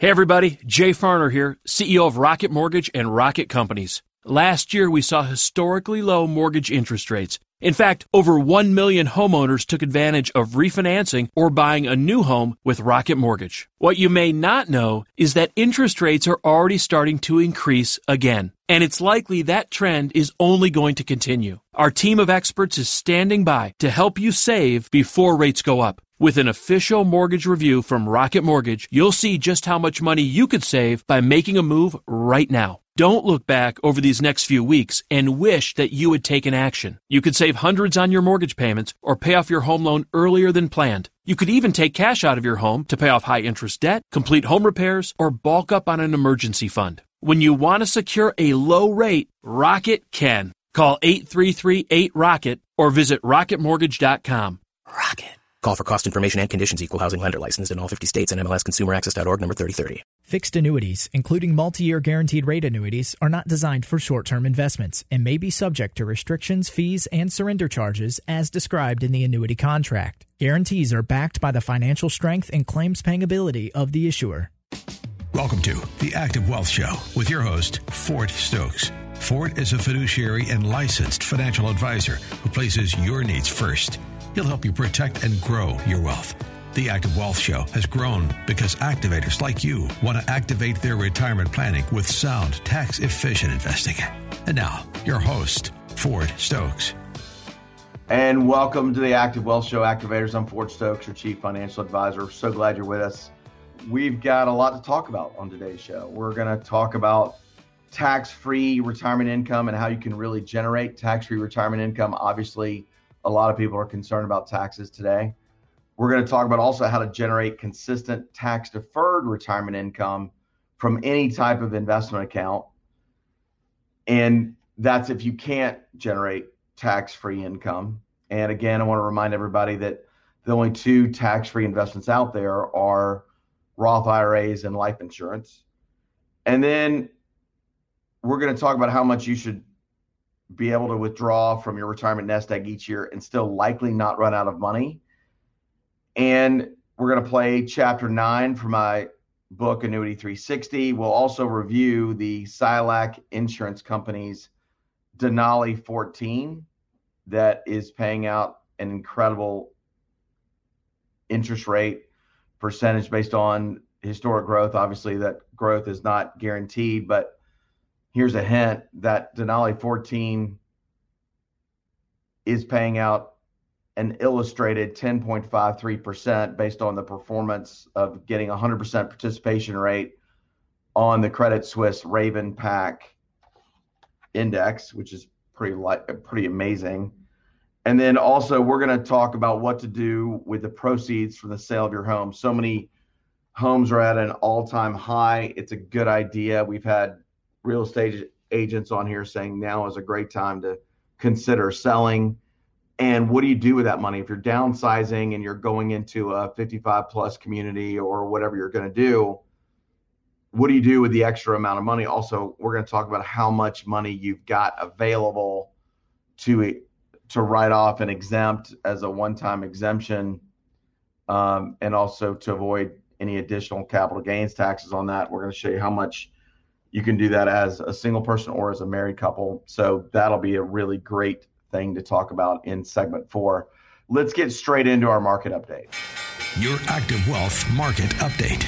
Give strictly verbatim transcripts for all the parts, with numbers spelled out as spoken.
Hey everybody, Jay Farner here, C E O of Rocket Mortgage and Rocket Companies. Last year we saw historically low mortgage interest rates. In fact, over one million homeowners took advantage of refinancing or buying a new home with Rocket Mortgage. What you may not know is that interest rates are already starting to increase again, and it's likely that trend is only going to continue. Our team of experts is standing by to help you save before rates go up. With an official mortgage review from Rocket Mortgage, you'll see just how much money you could save by making a move right now. Don't look back over these next few weeks and wish that you had taken action. You could save hundreds on your mortgage payments or pay off your home loan earlier than planned. You could even take cash out of your home to pay off high-interest debt, complete home repairs, or bulk up on an emergency fund. When you want to secure a low rate, Rocket can. Call eight three three eight ROCKET or visit rocket mortgage dot com. Rocket. Call for cost information and conditions. Equal housing lender licensed in all fifty states and M L S consumer access dot org number thirty thirty. Fixed annuities, including multi-year guaranteed rate annuities, are not designed for short-term investments and may be subject to restrictions, fees, and surrender charges as described in the annuity contract. Guarantees are backed by the financial strength and claims-paying ability of the issuer. Welcome to the Active Wealth Show with your host, Fort Stokes. Fort is a fiduciary and licensed financial advisor who places your needs first. He'll help you protect and grow your wealth. The Active Wealth Show has grown because activators like you want to activate their retirement planning with sound, tax-efficient investing. And now, your host, Fort Stokes. And welcome to the Active Wealth Show, Activators. I'm Fort Stokes, your Chief Financial Advisor. So glad you're with us. We've got a lot to talk about on today's show. We're going to talk about tax-free retirement income and how you can really generate tax-free retirement income. Obviously, a lot of people are concerned about taxes today. We're going to talk about also how to generate consistent tax-deferred retirement income from any type of investment account. And that's if you can't generate tax-free income. And again, I want to remind everybody that the only two tax-free investments out there are Roth I R As and life insurance. And then we're going to talk about how much you should be able to withdraw from your retirement nest egg each year and still likely not run out of money. And we're going to play chapter nine for my book, Annuity three sixty. We'll also review the Silac Insurance Company's Denali fourteen that is paying out an incredible interest rate percentage based on historic growth. Obviously, that growth is not guaranteed, but here's a hint that Denali fourteen is paying out an illustrated ten point five three percent based on the performance of getting a one hundred percent participation rate on the Credit Suisse Raven Pack Index, which is pretty pretty amazing. And then also we're going to talk about what to do with the proceeds from the sale of your home. So many homes are at an all-time high. It's a good idea. We've had real estate agents on here saying now is a great time to consider selling. And what do you do with that money? If you're downsizing and you're going into a fifty-five plus community or whatever you're going to do, what do you do with the extra amount of money? Also, we're going to talk about how much money you've got available to, to write off and exempt as a one-time exemption, um, and also to avoid any additional capital gains taxes on that. We're going to show you how much you can do that as a single person or as a married couple. So that'll be a really great thing to talk about in segment four. Let's get straight into our market update. Your Active Wealth Market Update.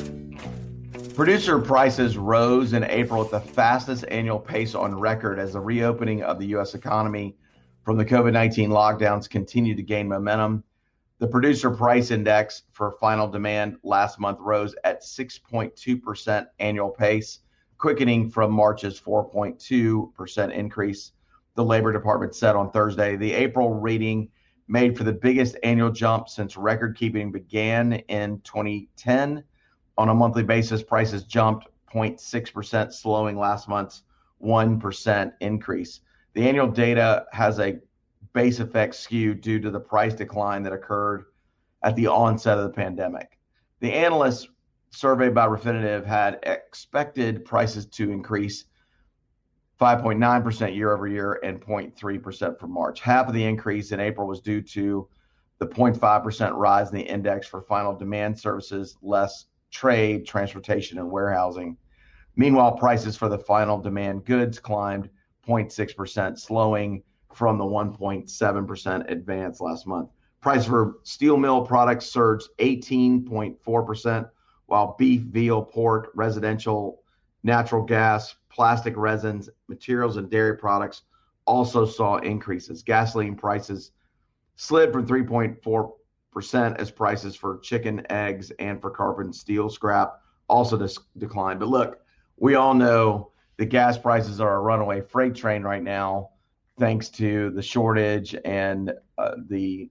Producer prices rose in April at the fastest annual pace on record as the reopening of the U S economy from the COVID nineteen lockdowns continued to gain momentum. The producer price index for final demand last month rose at six point two percent annual pace, quickening from March's four point two percent increase. The Labor Department said on Thursday. The April reading made for the biggest annual jump since record keeping began in twenty ten. On a monthly basis, prices jumped zero point six percent, slowing last month's one percent increase. The annual data has a base effect skew due to the price decline that occurred at the onset of the pandemic. The analysts surveyed by Refinitiv had expected prices to increase five point nine percent year over year and zero point three percent for March. Half of the increase in April was due to the zero point five percent rise in the index for final demand services, less trade, transportation, and warehousing. Meanwhile, prices for the final demand goods climbed zero point six percent, slowing from the one point seven percent advance last month. Price for steel mill products surged eighteen point four percent, while beef, veal, pork, residential, natural gas, plastic resins, materials, and dairy products also saw increases. Gasoline prices slid from three point four percent as prices for chicken, eggs, and for carbon steel scrap also dis- declined. But look, we all know the gas prices are a runaway freight train right now, thanks to the shortage and uh, the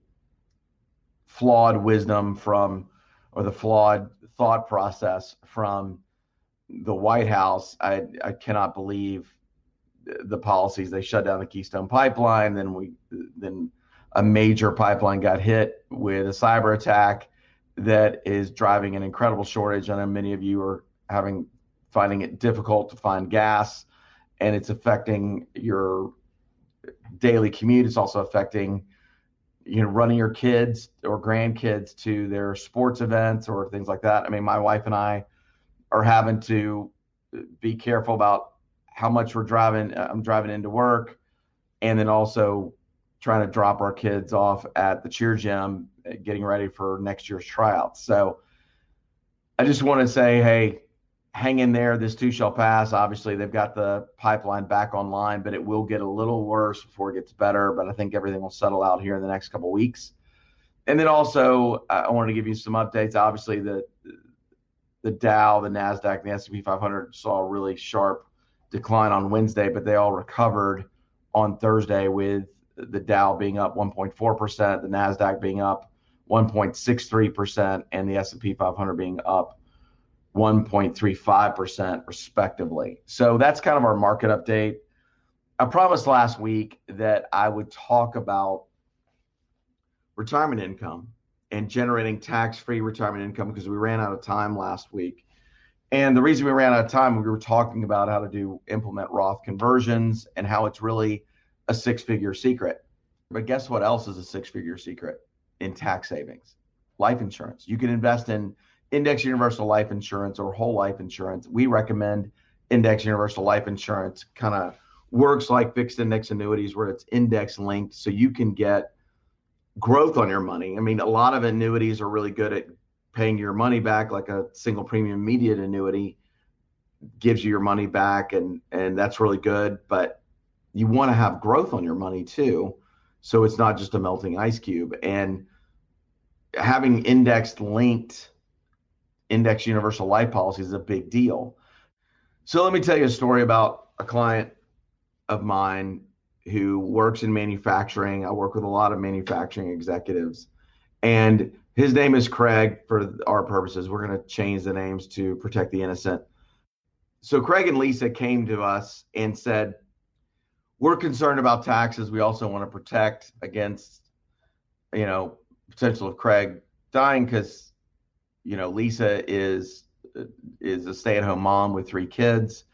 flawed wisdom from, or the flawed thought process from the White House. I, I cannot believe the policies. They shut down the Keystone Pipeline, then we, then a major pipeline got hit with a cyber attack that is driving an incredible shortage. I know many of you are having finding it difficult to find gas, and it's affecting your daily commute. It's also affecting, you know, running your kids or grandkids to their sports events or things like that. I mean, my wife and I are having to be careful about how much we're driving. I'm driving into work, and then also trying to drop our kids off at the cheer gym, getting ready for next year's tryouts. So I just want to say, hey, hang in there. This too shall pass. Obviously, they've got the pipeline back online, but it will get a little worse before it gets better. But I think everything will settle out here in the next couple of weeks. And then also, I wanted to give you some updates. Obviously, the the Dow, the NASDAQ, and the S and P five hundred saw a really sharp decline on Wednesday, but they all recovered on Thursday, with the Dow being up one point four percent, the NASDAQ being up one point six three percent, and the S and P five hundred being up one point three five percent respectively. So that's kind of our market update. I promised last week that I would talk about retirement income and generating tax-free retirement income, because we ran out of time last week. And the reason we ran out of time, we were talking about how to do implement Roth conversions and how it's really a six-figure secret. But guess what else is a six-figure secret in tax savings? Life insurance. You can invest in index universal life insurance or whole life insurance. We recommend index universal life insurance. Kind of works like fixed index annuities, where it's index linked, so you can get growth on your money. I mean, a lot of annuities are really good at paying your money back, like a single premium immediate annuity gives you your money back, and and that's really good. But you want to have growth on your money too, so it's not just a melting ice cube. And having index linked index universal life policies is a big deal. So let me tell you a story about a client of mine who works in manufacturing. I work with a lot of manufacturing executives, and his name is Craig. For our purposes, we're going to change the names to protect the innocent. So Craig and Lisa came to us and said, we're concerned about taxes. We also want to protect against, you know, potential of Craig dying, because, you know, Lisa is is a stay-at-home mom with three kids,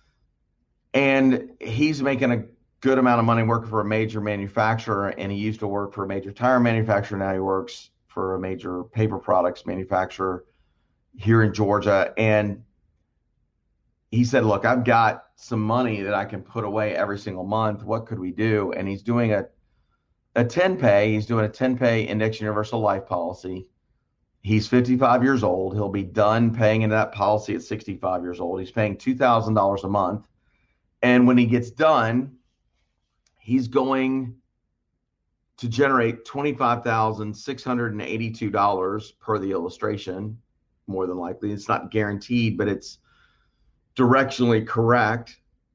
and he's making a good amount of money working for a major manufacturer, and he used to work for a major tire manufacturer. Now he works for a major paper products manufacturer here in Georgia. And he said, look, I've got some money that I can put away every single month. What could we do? And he's doing a a ten pay. He's doing a ten pay index universal life policy. He's fifty-five years old. He'll be done paying into that policy at sixty-five years old. He's paying two thousand dollars a month. And when he gets done, he's going to generate twenty-five thousand six hundred eighty-two dollars per the illustration, more than likely. It's not guaranteed, but it's directionally correct.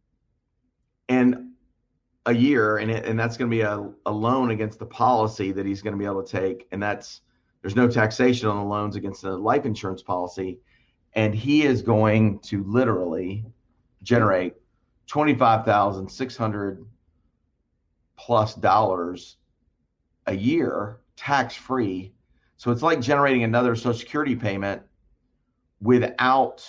And a year, and, it, and that's going to be a, a loan against the policy that he's going to be able to take. And that's, there's no taxation on the loans against the life insurance policy. And he is going to literally generate twenty-five thousand six hundred plus dollars a year, tax-free. So it's like generating another Social Security payment without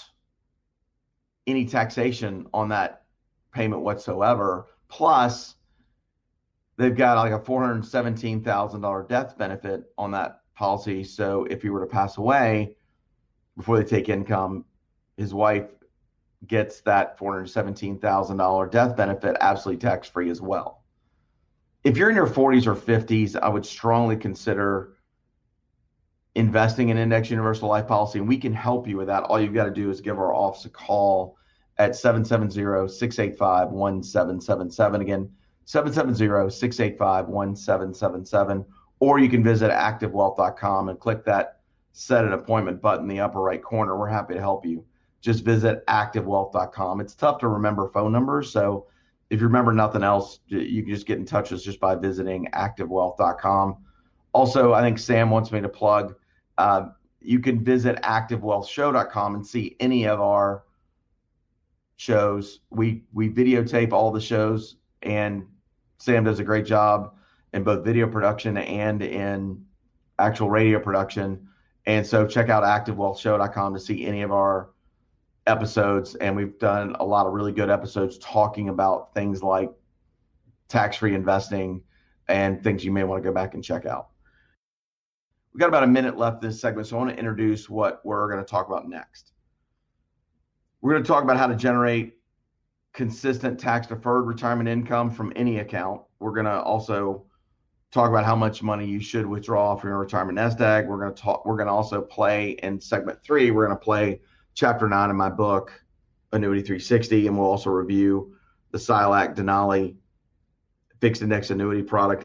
any taxation on that payment whatsoever. Plus, they've got like a four hundred seventeen thousand dollars death benefit on that policy. So if he were to pass away, before they take income, his wife gets that four hundred seventeen thousand dollars death benefit absolutely tax-free as well. If you're in your forties or fifties, I would strongly consider investing in index universal life policy, and we can help you with that. All you've got to do is give our office a call at seven seven zero, six eight five, one seven seven seven. Again, seven seven zero, six eight five, one seven seven seven. Or you can visit active wealth dot com and click that set an appointment button in the upper right corner. We're happy to help you. Just visit active wealth dot com. It's tough to remember phone numbers, so if you remember nothing else, you can just get in touch with us just by visiting active wealth dot com. Also, I think Sam wants me to plug, uh, you can visit active wealth show dot com and see any of our shows. We we videotape all the shows, and Sam does a great job in both video production and in actual radio production. And so check out active wealth show dot com to see any of our episodes. And we've done a lot of really good episodes talking about things like tax-free investing and things you may want to go back and check out. We've got about a minute left this segment, so I want to introduce what we're going to talk about next. We're going to talk about how to generate consistent tax-deferred retirement income from any account. We're going to also talk about how much money you should withdraw from your retirement nest egg. We're going to talk. We're going to also play in segment three. We're going to play chapter nine in my book, Annuity three sixty, and we'll also review the Silac Denali fixed index annuity product,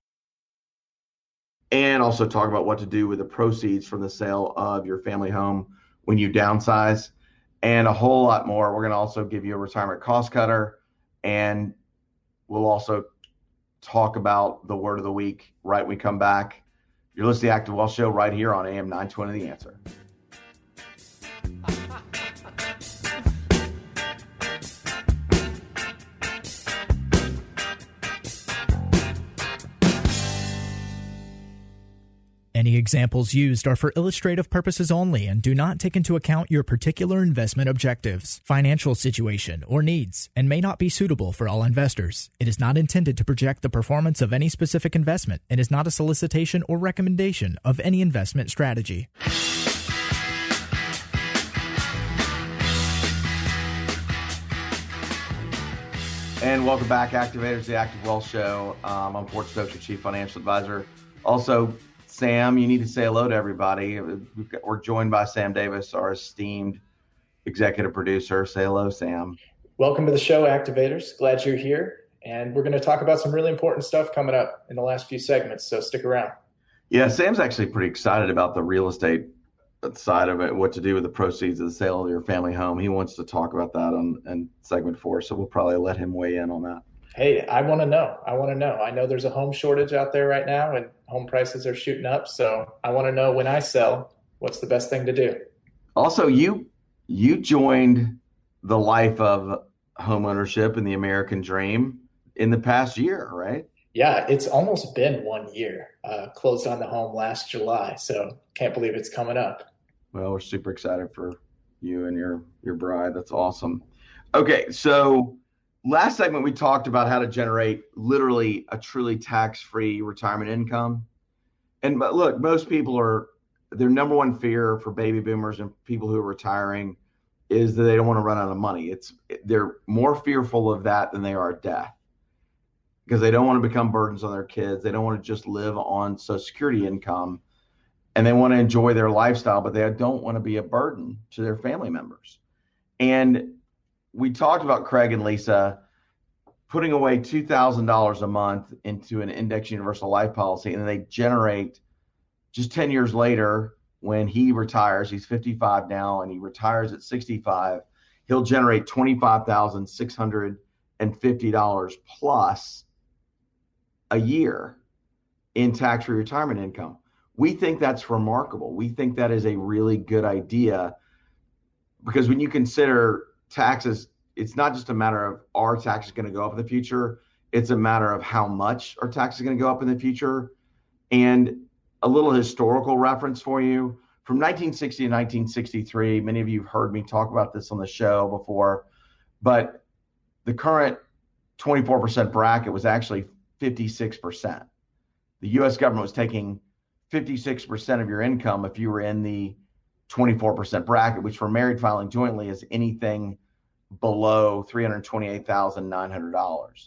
and also talk about what to do with the proceeds from the sale of your family home when you downsize, and a whole lot more. We're going to also give you a retirement cost cutter, and we'll also talk about the word of the week right when we come back. You're listening to the Active Wealth Show right here on A M nine twenty The Answer. Any examples used are for illustrative purposes only and do not take into account your particular investment objectives, financial situation, or needs, and may not be suitable for all investors. It is not intended to project the performance of any specific investment and is not a solicitation or recommendation of any investment strategy. And welcome back, Activators, the Active Wealth Show. Um, I'm Fort Stokes, your Chief Financial Advisor. Also, Sam, you need to say hello to everybody. We've got, we're joined by Sam Davis, our esteemed executive producer. Say hello, Sam. Welcome to the show, Activators. Glad you're here. And we're going to talk about some really important stuff coming up in the last few segments, so stick around. Yeah, Sam's actually pretty excited about the real estate side of it, what to do with the proceeds of the sale of your family home. He wants to talk about that on, on segment four, so we'll probably let him weigh in on that. Hey, I want to know. I want to know. I know there's a home shortage out there right now and home prices are shooting up. So I want to know when I sell, what's the best thing to do? Also, you you joined the life of home ownership and the American dream in the past year, right? Yeah, it's almost been one year. Uh, closed on the home last July. So can't believe it's coming up. Well, we're super excited for you and your, your bride. That's awesome. Okay, so last segment, we talked about how to generate literally a truly tax-free retirement income. And but look, most people are, their number one fear for baby boomers and people who are retiring is that they don't want to run out of money. It's they're more fearful of that than they are death because they don't want to become burdens on their kids. They don't want to just live on Social Security income, and they want to enjoy their lifestyle, but they don't want to be a burden to their family members. And we talked about Craig and Lisa putting away two thousand dollars a month into an index universal life policy, and then they generate just ten years later when he retires, he's fifty-five now, and he retires at sixty-five, he'll generate twenty-five thousand six hundred fifty dollars plus a year in tax-free retirement income. We think that's remarkable. We think that is a really good idea because when you consider taxes, it's not just a matter of our taxes going to go up in the future. It's a matter of how much our taxes are going to go up in the future. And a little historical reference for you, from nineteen sixty to nineteen sixty-three, many of you have heard me talk about this on the show before, but the current twenty-four percent bracket was actually fifty-six percent. The U S government was taking fifty-six percent of your income if you were in the twenty-four percent bracket, which for married filing jointly is anything below three hundred twenty-eight thousand nine hundred dollars.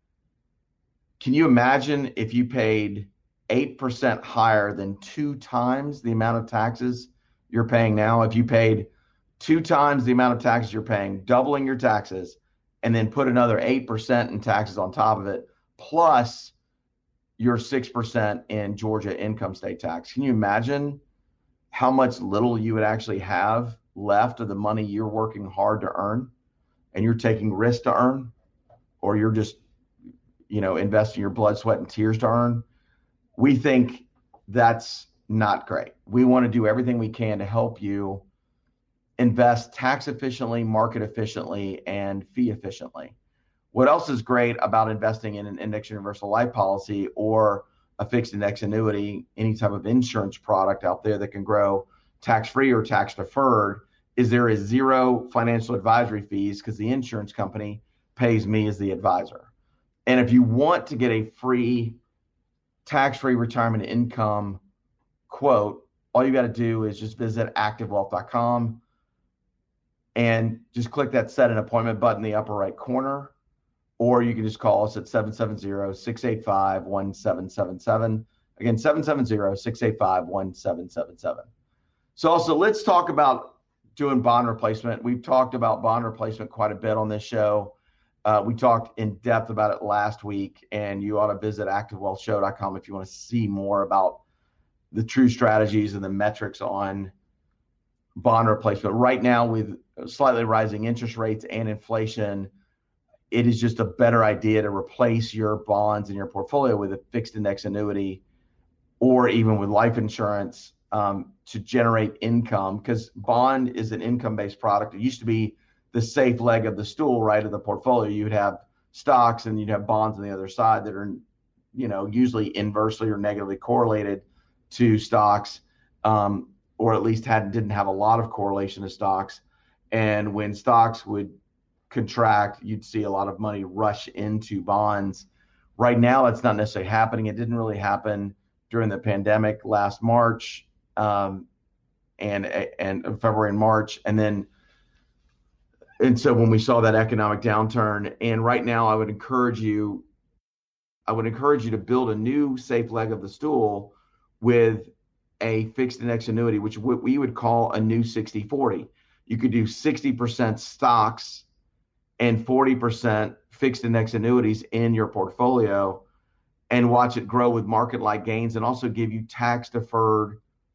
Can you imagine if you paid eight percent higher than two times the amount of taxes you're paying now? If you paid two times the amount of taxes you're paying, doubling your taxes, and then put another eight percent in taxes on top of it, plus your six percent in Georgia income state tax. Can you imagine how much little you would actually have left of the money you're working hard to earn and you're taking risk to earn, or you're just, you know, investing your blood, sweat, and tears to earn? We think that's not great. We want to do everything we can to help you invest tax efficiently, market efficiently, and fee efficiently. What else is great about investing in an index universal life policy or a fixed index annuity, any type of insurance product out there that can grow tax-free or tax-deferred, is there is zero financial advisory fees because the insurance company pays me as the advisor. And if you want to get a free tax-free retirement income quote, all you got to do is just visit active wealth dot com and just click that set an appointment button in the upper right corner. Or you can just call us at seven seven zero, six eight five, one seven seven seven. Again, seven seven zero, six eight five, one seven seven seven. So also, let's talk about doing bond replacement. We've talked about bond replacement quite a bit on this show. Uh, we talked in depth about it last week, and you ought to visit active wealth show dot com if you want to see more about the true strategies and the metrics on bond replacement. Right now, with slightly rising interest rates and inflation, it is just a better idea to replace your bonds in your portfolio with a fixed index annuity or even with life insurance um, to generate income, because bond is an income-based product. It used to be the safe leg of the stool, right, of the portfolio. You'd have stocks and you'd have bonds on the other side that are, you know, usually inversely or negatively correlated to stocks, um, or at least had didn't have a lot of correlation to stocks. And when stocks would contract, you'd see a lot of money rush into bonds. Right now, that's not necessarily happening. It didn't really happen during the pandemic last March um, and and February and March, and then and so when we saw that economic downturn. And right now, I would encourage you, I would encourage you to build a new safe leg of the stool with a fixed index annuity, which we would call a new sixty forty. You could do sixty percent stocks and forty percent fixed index annuities in your portfolio and watch it grow with market-like gains, and also give you tax-deferred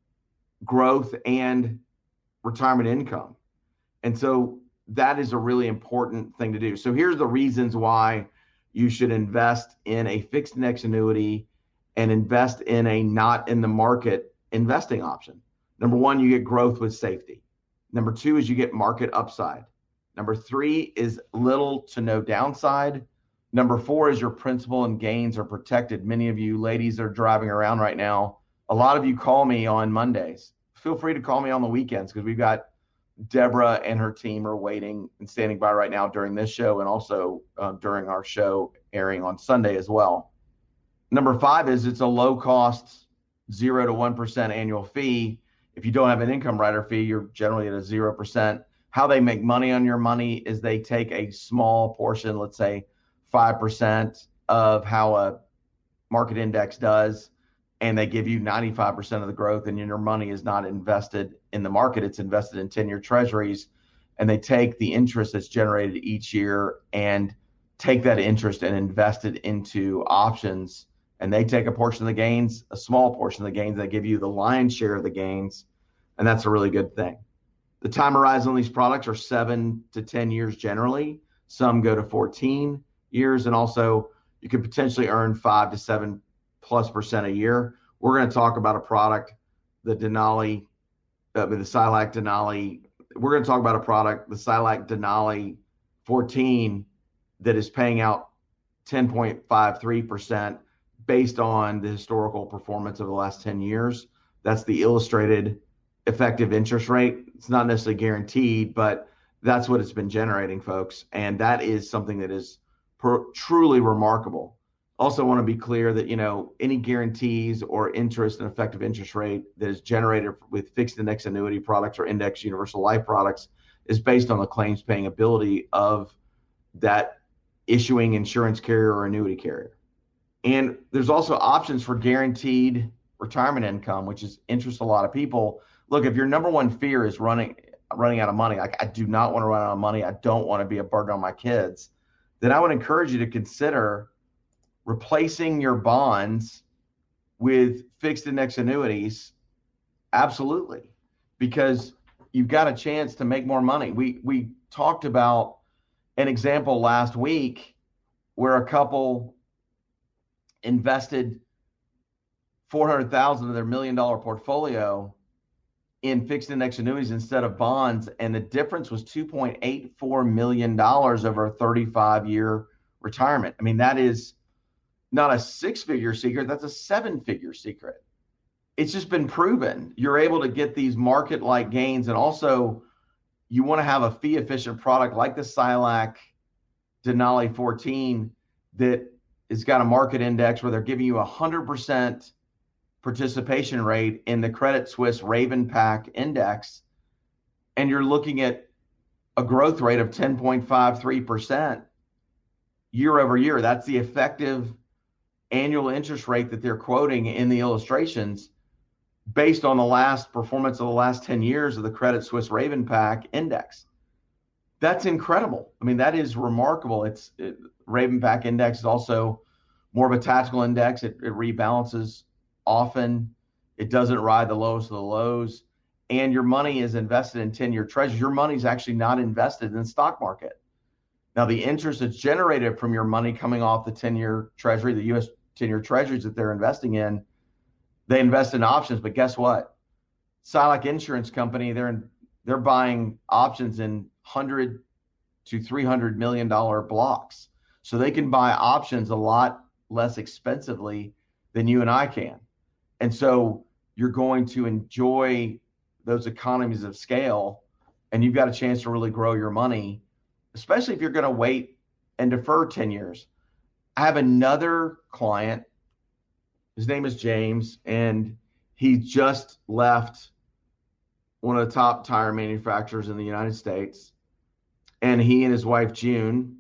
growth and retirement income. And so that is a really important thing to do. So here's the reasons why you should invest in a fixed index annuity and invest in a not in the market investing option. Number one, you get growth with safety. Number two is you get market upside. Number three is little to no downside. Number four is your principal and gains are protected. Many of you ladies are driving around right now. A lot of you call me on Mondays. Feel free to call me on the weekends, because we've got Deborah and her team are waiting and standing by right now during this show, and also uh, during our show airing on Sunday as well. Number five is it's a low cost, zero to one percent annual fee. If you don't have an income rider fee, you're generally at a zero percent. How they make money on your money is they take a small portion, let's say five percent of how a market index does, and they give you ninety-five percent of the growth, and your money is not invested in the market. It's invested in ten-year treasuries, and they take the interest that's generated each year and take that interest and invest it into options, and they take a portion of the gains, a small portion of the gains. They give you the lion's share of the gains, and that's a really good thing. The time horizon on these products are seven to ten years generally. Some go to fourteen years, and also you could potentially earn five to seven plus percent a year. We're going to talk about a product, the Denali, uh, the Silac Denali. We're going to talk about a product, the Silac Denali fourteen, that is paying out ten point five three percent based on the historical performance of the last ten years. That's the illustrated effective interest rate. It's not necessarily guaranteed, but that's what it's been generating, folks. And that is something that is per, truly remarkable. Also want to be clear that, you know, any guarantees or interest and effective interest rate that is generated with fixed index annuity products or index universal life products is based on the claims paying ability of that issuing insurance carrier or annuity carrier. And there's also options for guaranteed retirement income, which is interests a lot of people. Look, if your number one fear is running running out of money, like I do not want to run out of money, I don't want to be a burden on my kids, then I would encourage you to consider replacing your bonds with fixed index annuities. Absolutely. Because you've got a chance to make more money. We we talked about an example last week where a couple invested four hundred thousand dollars of their million dollar portfolio in fixed index annuities instead of bonds, and the difference was two point eight four million dollars over a thirty-five year retirement. I mean, that is not a six-figure secret, that's a seven-figure secret. It's just been proven. You're able to get these market-like gains, and also you want to have a fee-efficient product like the S I L A C Denali fourteen that has got a market index where they're giving you a one hundred percent participation rate in the Credit Suisse Raven Pack Index, and you're looking at a growth rate of ten point five three percent year over year. That's the effective annual interest rate that they're quoting in the illustrations based on the last performance of the last ten years of the Credit Suisse Raven Pack Index. That's incredible. I mean, that is remarkable. It's it, Raven Pack Index is also more of a tactical index. It, it rebalances often. It doesn't ride the lowest of the lows. And your money is invested in ten-year treasuries. Your money is actually not invested in the stock market. Now, the interest that's generated from your money coming off the ten-year treasury, the U S ten-year treasuries that they're investing in, they invest in options. But guess what? S I L A C Insurance Company, they're in, they're buying options in one hundred to three hundred million dollars blocks. So they can buy options a lot less expensively than you and I can. And so you're going to enjoy those economies of scale, and you've got a chance to really grow your money, especially if you're going to wait and defer ten years. I have another client. His name is James, and he just left one of the top tire manufacturers in the United States. And he and his wife, June,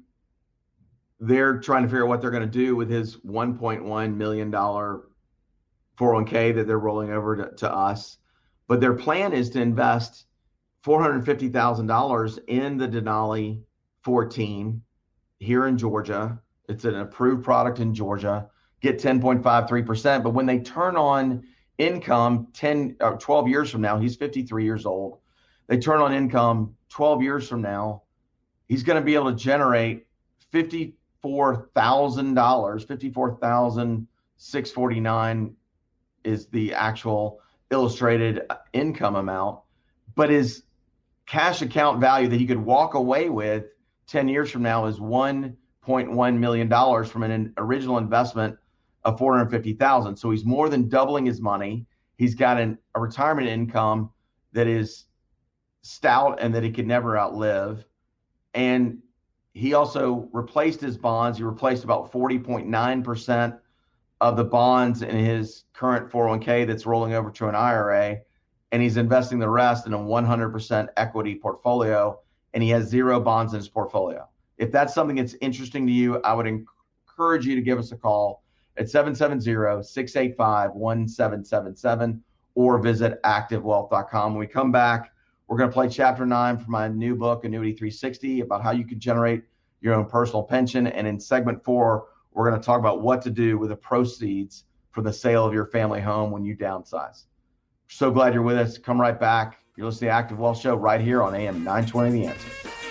they're trying to figure out what they're going to do with his one point one million dollars four oh one k that they're rolling over to, to us. But their plan is to invest four hundred fifty thousand dollars in the Denali fourteen here in Georgia. It's an approved product in Georgia, get ten point five three percent. But when they turn on income ten, or twelve years from now, he's fifty-three years old. They turn on income twelve years from now, he's going to be able to generate fifty-four thousand dollars, fifty-four thousand six hundred forty-nine dollars is the actual illustrated income amount, but his cash account value that he could walk away with ten years from now is one point one million dollars from an original investment of four hundred fifty thousand dollars. So he's more than doubling his money. He's got an, a retirement income that is stout and that he could never outlive. And he also replaced his bonds. He replaced about forty point nine percent of the bonds in his current four oh one k that's rolling over to an I R A, and he's investing the rest in a one hundred percent equity portfolio, and he has zero bonds in his portfolio. If that's something that's interesting to you, I would encourage you to give us a call at seven seven zero, six eight five, one seven seven seven or visit active wealth dot com. When we come back, we're going to play chapter nine from my new book, Annuity three sixty, about how you can generate your own personal pension. And in segment four, we're going to talk about what to do with the proceeds from the sale of your family home when you downsize. So glad you're with us. Come right back. You're listening to the Active Wealth Show right here on A M nine twenty The Answer.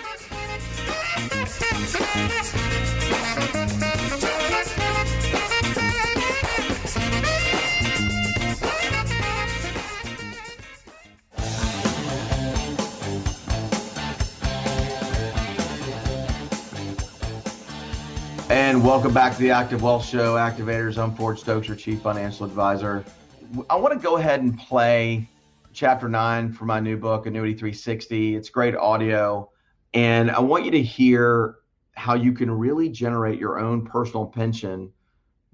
And welcome back to the Active Wealth Show. Activators, I'm Ford Stokes, your Chief Financial Advisor. I want to go ahead and play chapter nine for my new book, Annuity three sixty. It's great audio. And I want you to hear how you can really generate your own personal pension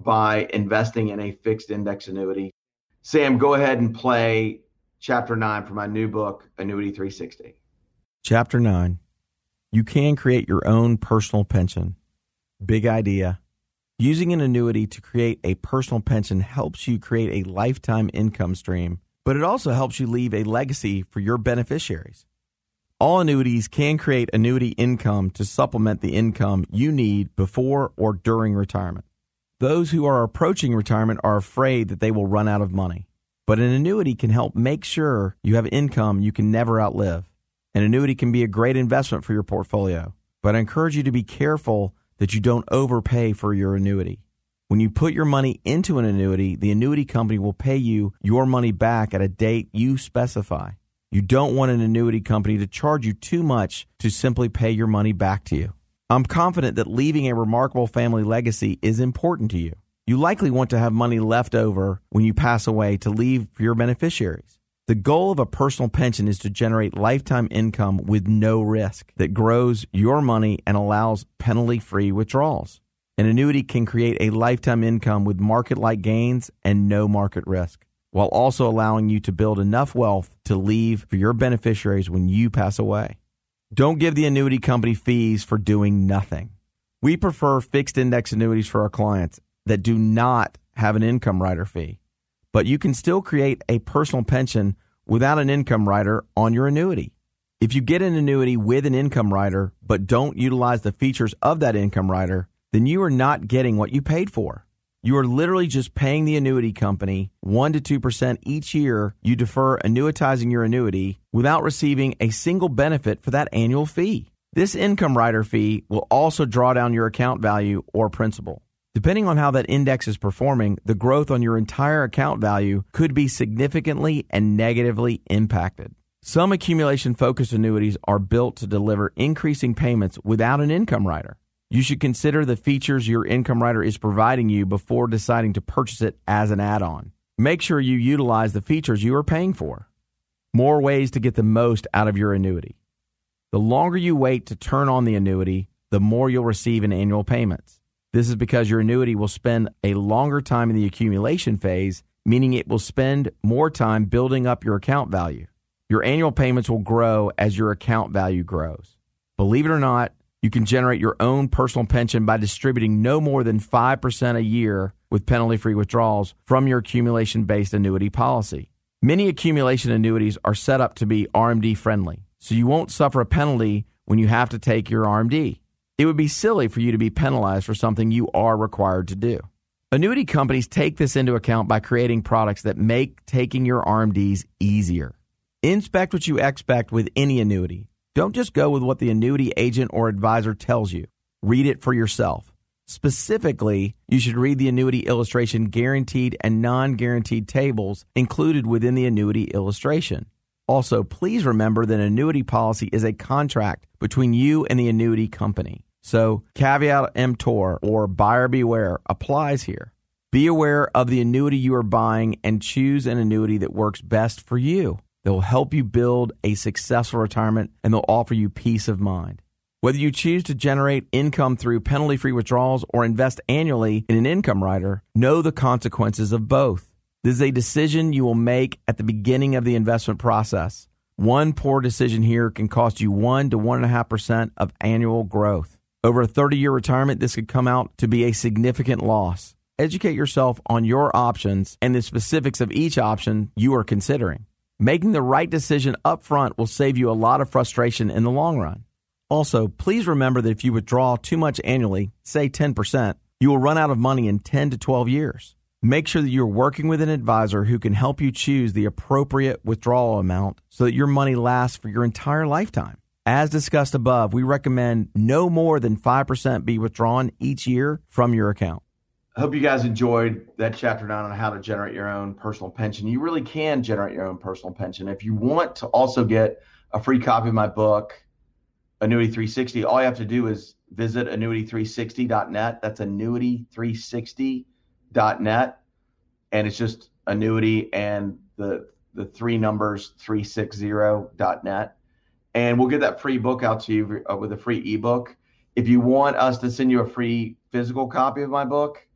by investing in a fixed index annuity. Sam, go ahead and play chapter nine for my new book, Annuity three sixty. Chapter nine, you can create your own personal pension. Big idea. Using an annuity to create a personal pension helps you create a lifetime income stream, but it also helps you leave a legacy for your beneficiaries. All annuities can create annuity income to supplement the income you need before or during retirement. Those who are approaching retirement are afraid that they will run out of money, but an annuity can help make sure you have income you can never outlive. An annuity can be a great investment for your portfolio, but I encourage you to be careful that you don't overpay for your annuity. When you put your money into an annuity, the annuity company will pay you your money back at a date you specify. You don't want an annuity company to charge you too much to simply pay your money back to you. I'm confident that leaving a remarkable family legacy is important to you. You likely want to have money left over when you pass away to leave for your beneficiaries. The goal of a personal pension is to generate lifetime income with no risk that grows your money and allows penalty-free withdrawals. An annuity can create a lifetime income with market-like gains and no market risk, while also allowing you to build enough wealth to leave for your beneficiaries when you pass away. Don't give the annuity company fees for doing nothing. We prefer fixed index annuities for our clients that do not have an income rider fee, but you can still create a personal pension without an income rider on your annuity. If you get an annuity with an income rider but don't utilize the features of that income rider, then you are not getting what you paid for. You are literally just paying the annuity company one to two percent each year you defer annuitizing your annuity without receiving a single benefit for that annual fee. This income rider fee will also draw down your account value or principal. Depending on how that index is performing, the growth on your entire account value could be significantly and negatively impacted. Some accumulation-focused annuities are built to deliver increasing payments without an income rider. You should consider the features your income rider is providing you before deciding to purchase it as an add-on. Make sure you utilize the features you are paying for. More ways to get the most out of your annuity. The longer you wait to turn on the annuity, the more you'll receive in annual payments. This is because your annuity will spend a longer time in the accumulation phase, meaning it will spend more time building up your account value. Your annual payments will grow as your account value grows. Believe it or not, you can generate your own personal pension by distributing no more than five percent a year with penalty-free withdrawals from your accumulation-based annuity policy. Many accumulation annuities are set up to be R M D friendly, so you won't suffer a penalty when you have to take your R M D. It would be silly for you to be penalized for something you are required to do. Annuity companies take this into account by creating products that make taking your R M Ds easier. Inspect what you expect with any annuity. Don't just go with what the annuity agent or advisor tells you. Read it for yourself. Specifically, you should read the annuity illustration guaranteed and non-guaranteed tables included within the annuity illustration. Also, please remember that an annuity policy is a contract between you and the annuity company. So, caveat emptor, or buyer beware, applies here. Be aware of the annuity you are buying and choose an annuity that works best for you. That will help you build a successful retirement and they'll offer you peace of mind. Whether you choose to generate income through penalty-free withdrawals or invest annually in an income rider, know the consequences of both. This is a decision you will make at the beginning of the investment process. One poor decision here can cost you one to one point five percent of annual growth. Over a thirty-year retirement, this could come out to be a significant loss. Educate yourself on your options and the specifics of each option you are considering. Making the right decision up front will save you a lot of frustration in the long run. Also, please remember that if you withdraw too much annually, say ten percent, you will run out of money in ten to twelve years. Make sure that you're working with an advisor who can help you choose the appropriate withdrawal amount so that your money lasts for your entire lifetime. As discussed above, we recommend no more than five percent be withdrawn each year from your account. I hope you guys enjoyed that chapter nine on how to generate your own personal pension. You really can generate your own personal pension. If you want to also get a free copy of my book, Annuity three sixty, all you have to do is visit annuity three sixty dot net. That's annuity three sixty dot net. And it's just annuity and the the three numbers three sixty dot net. And we'll get that free book out to you with a free ebook. If you want us to send you a free physical copy of my book,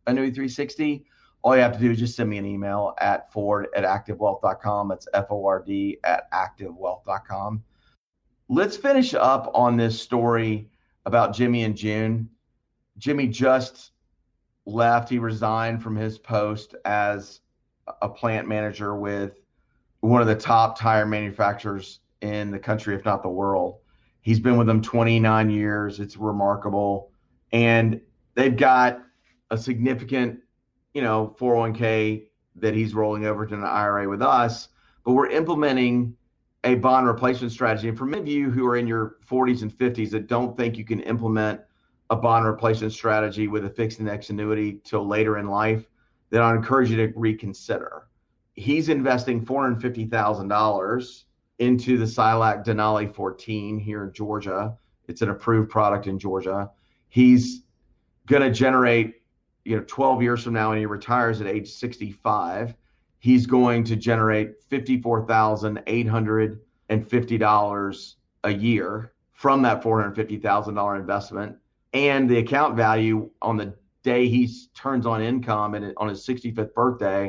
Annuity three sixty, all you have to do is just send me an email at Ford at active wealth dot com. That's F O R D at active wealth dot com. Let's finish up on this story about Jimmy and June. Jimmy just left. He resigned from his post as a plant manager with one of the top tire manufacturers in the country, if not the world. He's been with them twenty-nine years. It's remarkable. And they've got a significant, you know, four oh one k that he's rolling over to an I R A with us, but we're implementing a bond replacement strategy. And for many of you who are in your forties and fifties that don't think you can implement a bond replacement strategy with a fixed index annuity till later in life, then I encourage you to reconsider. He's investing four hundred fifty thousand dollars into the Silac Denali fourteen here in Georgia. It's an approved product in Georgia. He's going to generate, you know, twelve years from now when he retires at age sixty-five, he's going to generate fifty-four thousand eight hundred fifty dollars a year from that four hundred fifty thousand dollars investment. And the account value on the day he turns on income and on his sixty-fifth birthday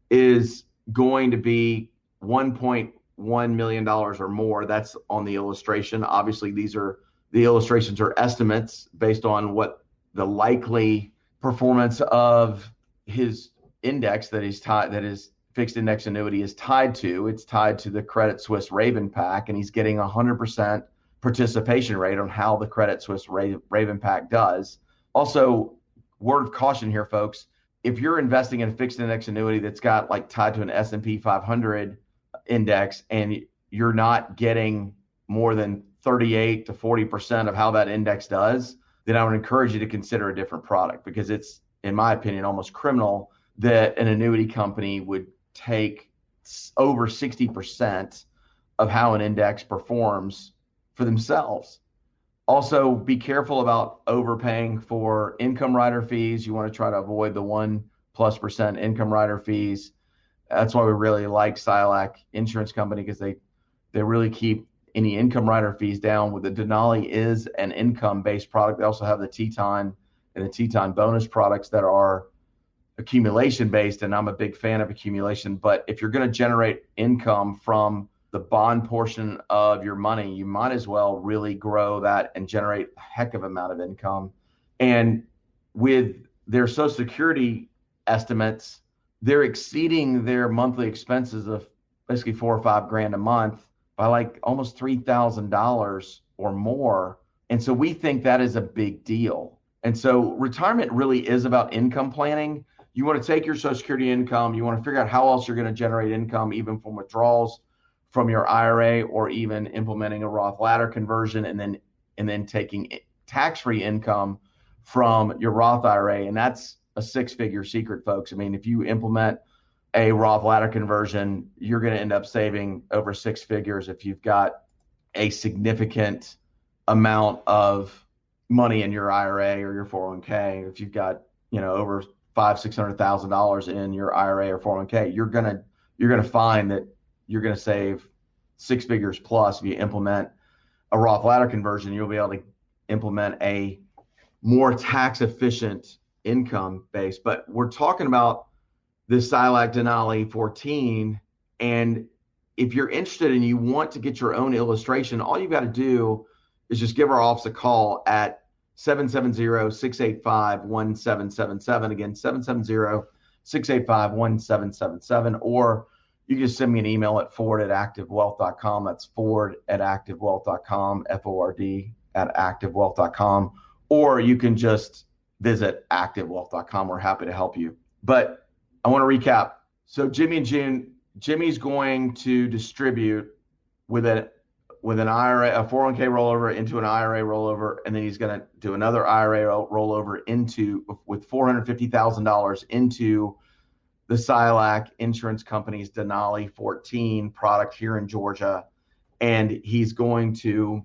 is going to be one point one million dollars or more. That's on the illustration. Obviously, these are the illustrations are estimates based on what the likely performance of his index that he's tied, that his fixed index annuity is tied to. It's tied to the Credit Suisse Raven Pack, and he's getting a one hundred percent participation rate on how the Credit Suisse Raven Pack does. Also, word of caution here, folks, if you're investing in a fixed index annuity that's got like tied to an S and P five hundred index and you're not getting more than thirty-eight to forty percent of how that index does, then I would encourage you to consider a different product, because it's, in my opinion, almost criminal that an annuity company would take over sixty percent of how an index performs for themselves. Also, be careful about overpaying for income rider fees. You want to try to avoid the one plus percent income rider fees. That's why we really like Silac Insurance Company, because they, they really keep any income rider fees down. With the Denali is an income-based product. They also have the Teton and the Teton bonus products that are accumulation-based, and I'm a big fan of accumulation. But if you're going to generate income from the bond portion of your money, you might as well really grow that and generate a heck of an amount of income. And with their Social Security estimates, they're exceeding their monthly expenses of basically four or five grand a month by like almost three thousand dollars or more. And so we think that is a big deal. And so retirement really is about income planning. You want to take your Social Security income, you want to figure out how else you're going to generate income, even from withdrawals from your I R A, or even implementing a Roth ladder conversion, and then and then taking tax-free income from your Roth I R A. And that's a six-figure secret, folks. I mean, if you implement a Roth ladder conversion, you're going to end up saving over six figures if you've got a significant amount of money in your I R A or your four oh one k. If you've got, you know, over five, six hundred thousand dollars in your I R A or four oh one k, you're gonna you're gonna find that you're gonna save six figures plus if you implement a Roth ladder conversion. You'll be able to implement a more tax efficient income base. But we're talking about this Silac Denali fourteen, and if you're interested and you want to get your own illustration, all you've got to do is just give our office a call at seven seven zero, six eight five, one seven seven seven. Again, seven seven zero, six eight five, one seven seven seven. Or you can just send me an email at Ford at active wealth dot com. That's Ford at active wealth dot com, F O R D at active wealth dot com. Or you can just visit active wealth dot com. We're happy to help you. But I want to recap. So Jimmy and June, Jimmy's going to distribute with a with an I R A, a four oh one k rollover into an I R A rollover, and then he's going to do another I R A rollover into with four hundred fifty thousand dollars into the Silac Insurance Company's Denali fourteen product here in Georgia, and he's going to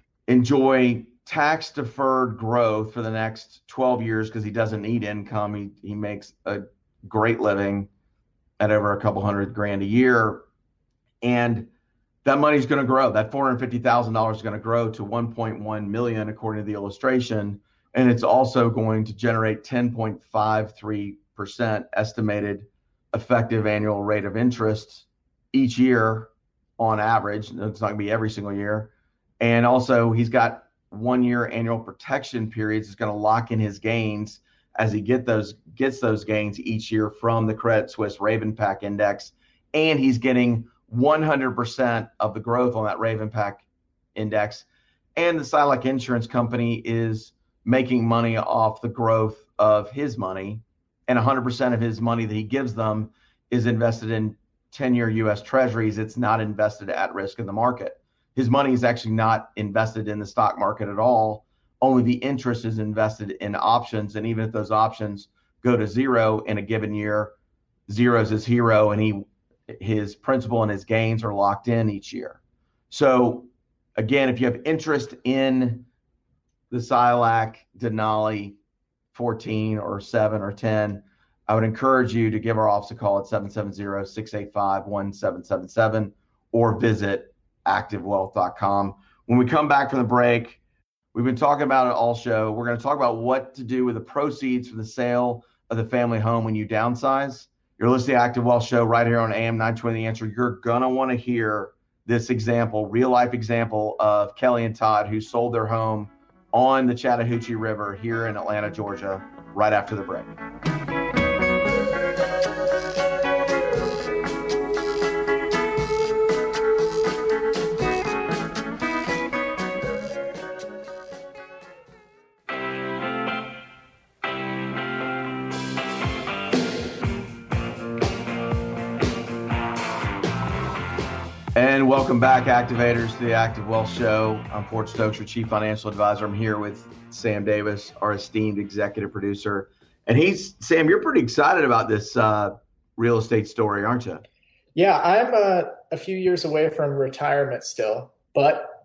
enjoy tax deferred growth for the next twelve years because he doesn't need income. He he makes a great living at over a couple hundred grand a year, and that money's going to grow. That four hundred fifty thousand dollars is going to grow to one point one million dollars according to the illustration, And it's also going to generate ten point five three percent estimated effective annual rate of interest each year on average. It's not going to be every single year. And also he's got one year annual protection periods. It's going to lock in his gains as he get those gets those gains each year from the Credit Suisse Ravenpack Index. And he's getting one hundred percent of the growth on that Ravenpack Index. And the Silac Insurance Company is making money off the growth of his money. And one hundred percent of his money that he gives them is invested in ten-year U S Treasuries. It's not invested at risk in the market. His money is actually not invested in the stock market at all. Only the interest is invested in options. And even if those options go to zero in a given year, zero is his hero, and he his principal and his gains are locked in each year. So again, if you have interest in the Silac Denali fourteen or seven or ten, I would encourage you to give our office a call at seven seven zero, six eight five, one seven seven seven or visit active wealth dot com. When we come back from the break, we've been talking about it all show. We're going to talk about what to do with the proceeds from the sale of the family home when you downsize. You're listening to Active Wealth Show right here on A M nine twenty The Answer. You're going to want to hear this example, real life example of Kelly and Todd, who sold their home on the Chattahoochee River here in Atlanta, Georgia, right after the break. And welcome back, Activators, to the Active Wealth Show. I'm Fort Stokes, your Chief Financial Advisor. I'm here with Sam Davis, our esteemed executive producer. And he's, Sam, you're pretty excited about this uh, real estate story, aren't you? Yeah, I'm uh, a few years away from retirement still, but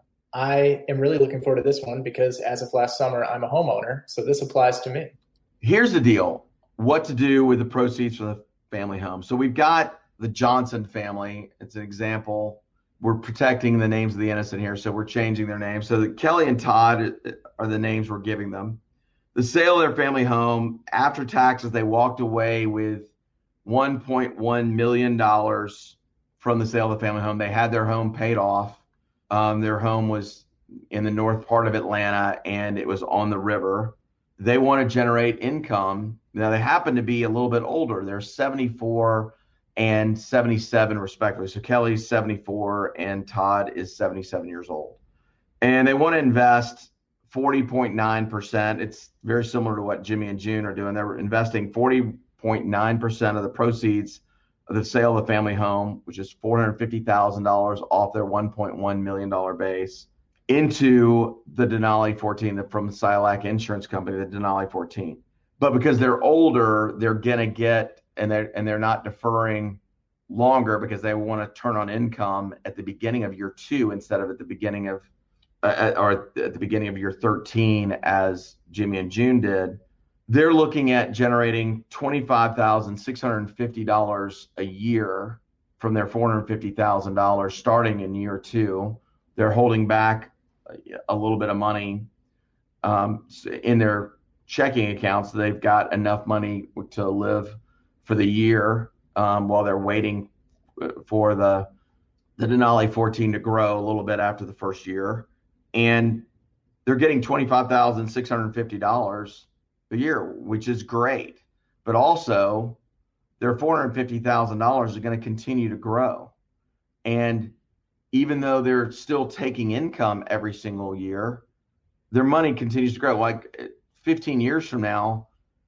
I am really looking forward to this one because as of last summer, I'm a homeowner. So this applies to me. Here's the deal. What to do with the proceeds from the family home. So we've got the Johnson family. It's an example. We're protecting the names of the innocent here, so we're changing their names. So that Kelly and Todd are the names we're giving them. The sale of their family home, after taxes, they walked away with one point one million dollars from the sale of the family home. They had their home paid off. Um, their home was in the north part of Atlanta, and it was on the river. They want to generate income. Now, they happen to be a little bit older. They're seventy-four and seventy-seven respectively. So Kelly's seventy-four and Todd is seventy-seven years old. And they want to invest forty point nine percent. It's very similar to what Jimmy and June are doing. They're investing forty point nine percent of the proceeds of the sale of the family home, which is four hundred fifty thousand dollars off their one point one million dollars base, into the Denali fourteen, the, from the Silac Insurance Company, the Denali fourteen. But because they're older, they're going to get and they're and they're not deferring longer because they want to turn on income at the beginning of year two instead of at the beginning of uh, or at the beginning of year thirteen, as Jimmy and June did. They're looking at generating twenty-five thousand six hundred fifty dollars a year from their four hundred fifty thousand dollars starting in year two. They're holding back a little bit of money um, in their checking accounts. So they've got enough money to live for the year um, while they're waiting for the the Denali fourteen to grow a little bit after the first year. And they're getting twenty-five thousand six hundred fifty dollars a year, which is great. But also, their four hundred fifty thousand dollars is going to continue to grow. And even though they're still taking income every single year, their money continues to grow. Like fifteen years from now,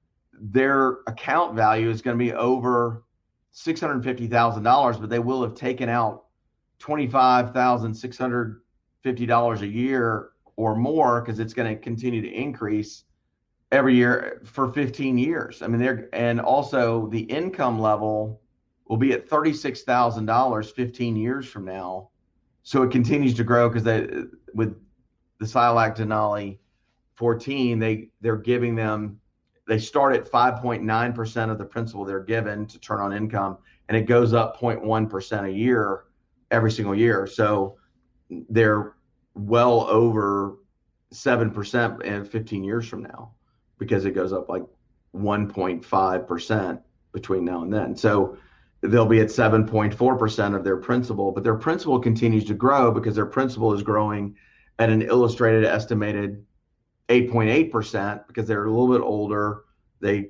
their account value is going to be over six hundred fifty thousand dollars, but they will have taken out twenty-five thousand six hundred fifty dollars a year or more, because it's going to continue to increase every year for fifteen years. I mean, they're, and also the income level will be at thirty-six thousand dollars fifteen years from now. So it continues to grow because they, with the Silac Denali fourteen, they, they're giving them, they start at five point nine percent of the principal they're given to turn on income, and it goes up zero point one percent a year every single year. So they're well over seven percent in fifteen years from now. because it goes up like one point five percent between now and then. So they'll be at seven point four percent of their principal, but their principal continues to grow because their principal is growing at an illustrated estimated eight point eight percent because they're a little bit older. They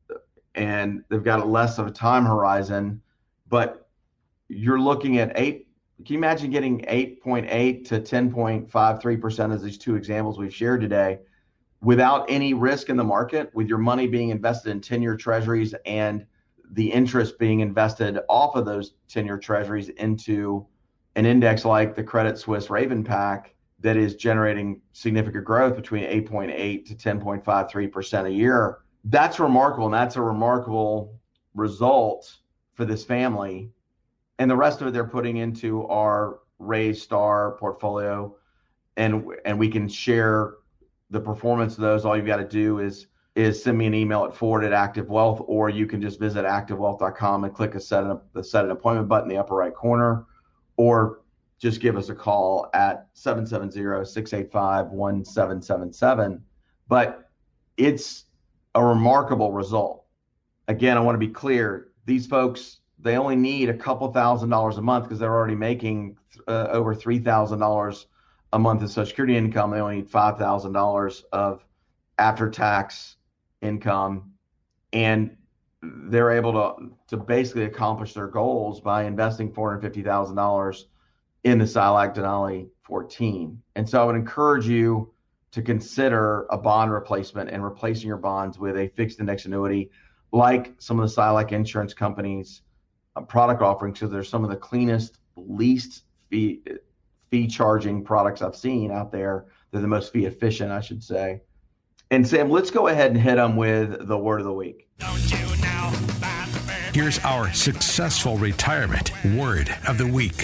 and they've got less of a time horizon, but you're looking at eight. Can you imagine getting eight point eight to ten point five three percent as these two examples we've shared today without any risk in the market, with your money being invested in ten-year treasuries and the interest being invested off of those ten-year treasuries into an index like the Credit Suisse Raven Pack that is generating significant growth between eight point eight to ten point five three percent a year? That's remarkable, and that's a remarkable result for this family. And the rest of it they're putting into our Raise Star portfolio, and and we can share the performance of those. All you've got to do is is send me an email at Ford at Active Wealth, or you can just visit active wealth dot com and click a set an, the set an appointment button in the upper right corner, or just give us a call at seven seven zero, six eight five, one seven seven seven. But it's a remarkable result. Again, I want to be clear. These folks, they only need a couple thousand dollars a month because they're already making uh, over three thousand dollars a month in Social Security income. They only need five thousand dollars of after-tax income, and they're able to, to basically accomplish their goals by investing four hundred fifty thousand dollars in the SILAC Denali fourteen. And so I would encourage you to consider a bond replacement and replacing your bonds with a fixed index annuity like some of the SILAC insurance companies' uh, product offerings, because they're some of the cleanest, least fee fee charging products I've seen out there. They're the most fee efficient, I should say. And Sam, let's go ahead and hit them with the word of the week. Don't you know? Here's our successful retirement word of the week.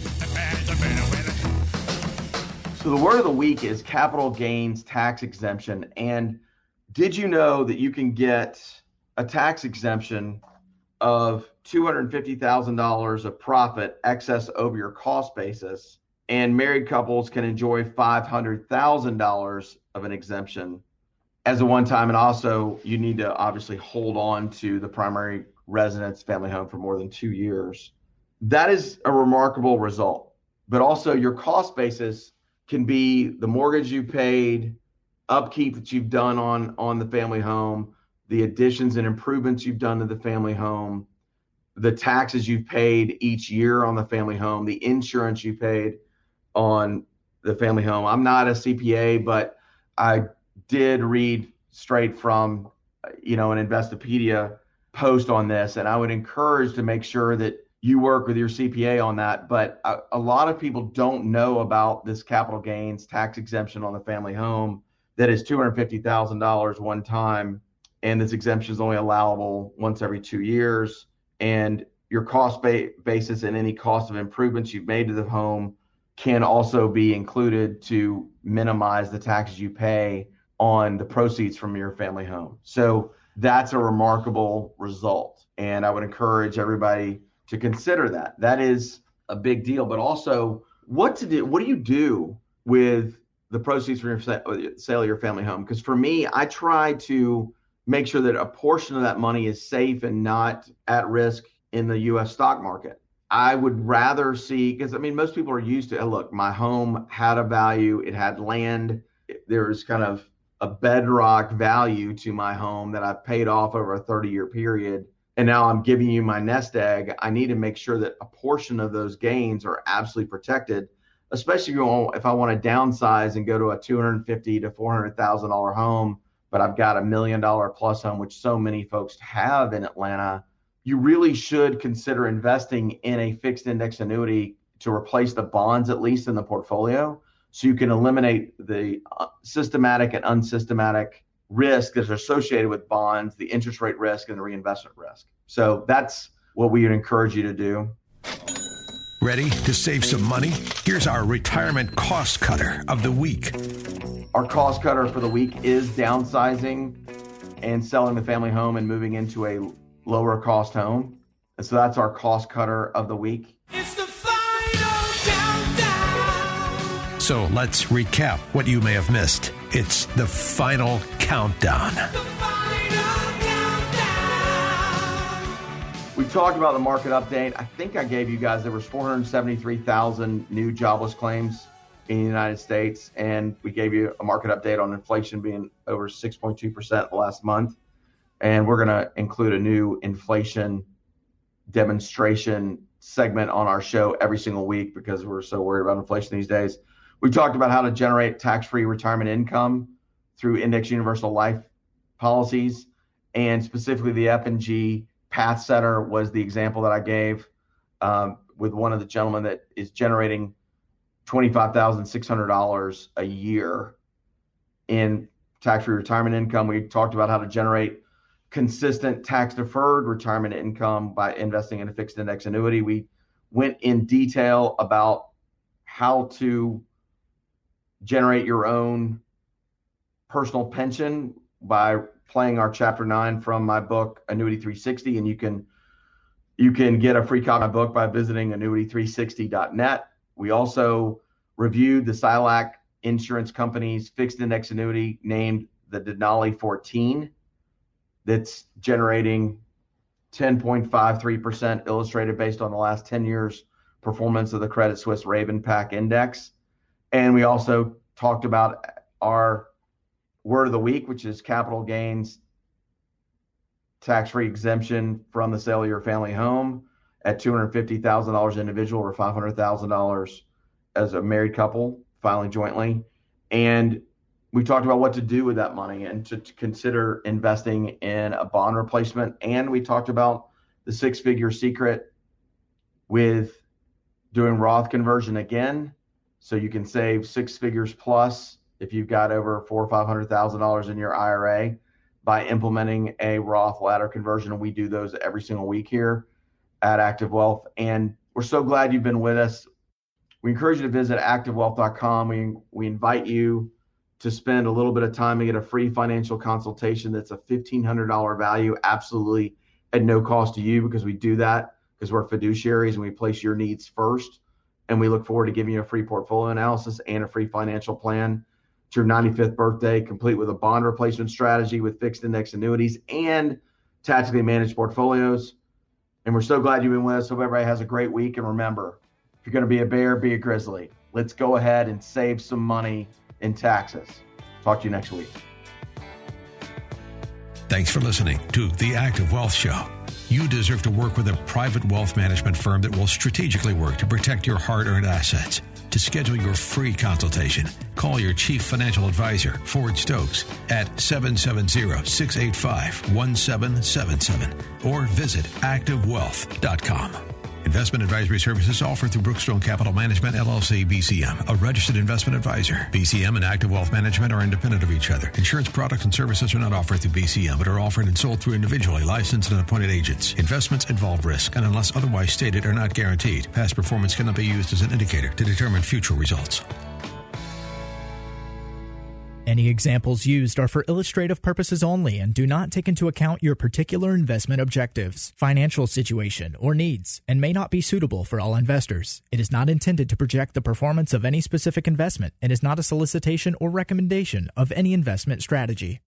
So the word of the week is capital gains tax exemption. And did you know that you can get a tax exemption of two hundred fifty thousand dollars of profit excess over your cost basis, and married couples can enjoy five hundred thousand dollars of an exemption as a one-time? And also you need to obviously hold on to the primary residence family home for more than two years. That is a remarkable result. But also your cost basis can be the mortgage you paid, upkeep that you've done on, on the family home, the additions and improvements you've done to the family home, the taxes you've paid each year on the family home, the insurance you paid on the family home. I'm not a C P A, but I did read straight from, you know, an Investopedia post on this, and I would encourage to make sure that you work with your C P A on that. But a, a lot of people don't know about this capital gains tax exemption on the family home that is two hundred fifty thousand dollars one time, and this exemption is only allowable once every two years. And your cost ba- basis and any cost of improvements you've made to the home can also be included to minimize the taxes you pay on the proceeds from your family home. So that's a remarkable result. And I would encourage everybody to consider that. That is a big deal. But also, what to do? What do you do with the proceeds from your sale of your family home? Because for me, I try to make sure that a portion of that money is safe and not at risk in the U S stock market. I would rather see, because I mean, most people are used to, look, my home had a value, it had land, there was kind of a bedrock value to my home that I've paid off over a thirty year period. And now I'm giving you my nest egg. I need to make sure that a portion of those gains are absolutely protected, especially if, you want, if I want to downsize and go to a two hundred fifty thousand to four hundred thousand dollars home, but I've got a million dollar plus home, which so many folks have in Atlanta. You really should consider investing in a fixed index annuity to replace the bonds, at least in the portfolio, so you can eliminate the systematic and unsystematic risk that's associated with bonds, the interest rate risk, and the reinvestment risk. So that's what we would encourage you to do. Ready to save some money? Here's our retirement cost cutter of the week. Our cost cutter for the week is downsizing and selling the family home and moving into a lower cost home. And so that's our cost cutter of the week. It's the final countdown. So let's recap what you may have missed. It's the final countdown. We talked about the market update. I think I gave you guys, there was four hundred seventy-three thousand new jobless claims in the United States. And we gave you a market update on inflation being over six point two percent last month. And we're going to include a new inflation demonstration segment on our show every single week because we're so worried about inflation these days. We talked about how to generate tax-free retirement income through Index Universal Life policies, and specifically the F and G Path Setter was the example that I gave um, with one of the gentlemen that is generating twenty-five thousand six hundred dollars a year in tax-free retirement income. We talked about how to generate consistent tax-deferred retirement income by investing in a fixed index annuity. We went in detail about how to generate your own personal pension by playing our chapter nine from my book, Annuity three sixty. And you can you can get a free copy of my book by visiting annuity three sixty dot net. We also reviewed the Silac Insurance Company's fixed index annuity named the Denali fourteen that's generating ten point five three percent illustrated based on the last ten years performance of the Credit Suisse Raven Pack Index. And we also talked about our word of the week, which is capital gains tax-free exemption from the sale of your family home at two hundred fifty thousand dollars individual or five hundred thousand dollars as a married couple filing jointly. And we talked about what to do with that money and to, to consider investing in a bond replacement. And we talked about the six-figure secret with doing Roth conversion again. So you can save six figures plus if you've got over four or five hundred thousand dollars in your I R A by implementing a Roth ladder conversion. And we do those every single week here at Active Wealth. And we're so glad you've been with us. We encourage you to visit active wealth dot com. We we invite you to spend a little bit of time and get a free financial consultation that's a fifteen hundred dollars value, absolutely at no cost to you, because we do that because we're fiduciaries and we place your needs first. And we look forward to giving you a free portfolio analysis and a free financial plan to your ninety-fifth birthday, complete with a bond replacement strategy with fixed index annuities and tactically managed portfolios. And we're so glad you've been with us. Hope everybody has a great week. And remember, if you're going to be a bear, be a grizzly. Let's go ahead and save some money in taxes. Talk to you next week. Thanks for listening to The Active Wealth Show. You deserve to work with a private wealth management firm that will strategically work to protect your hard-earned assets. To schedule your free consultation, call your chief financial advisor, Ford Stokes, at seven seven zero, six eight five, one seven seven seven or visit active wealth dot com. Investment advisory services offered through Brookstone Capital Management, L L C, B C M, a registered investment advisor. B C M and Active Wealth Management are independent of each other. Insurance products and services are not offered through B C M, but are offered and sold through individually licensed and appointed agents. Investments involve risk, and unless otherwise stated, are not guaranteed. Past performance cannot be used as an indicator to determine future results. Any examples used are for illustrative purposes only and do not take into account your particular investment objectives, financial situation, or needs, and may not be suitable for all investors. It is not intended to project the performance of any specific investment and is not a solicitation or recommendation of any investment strategy.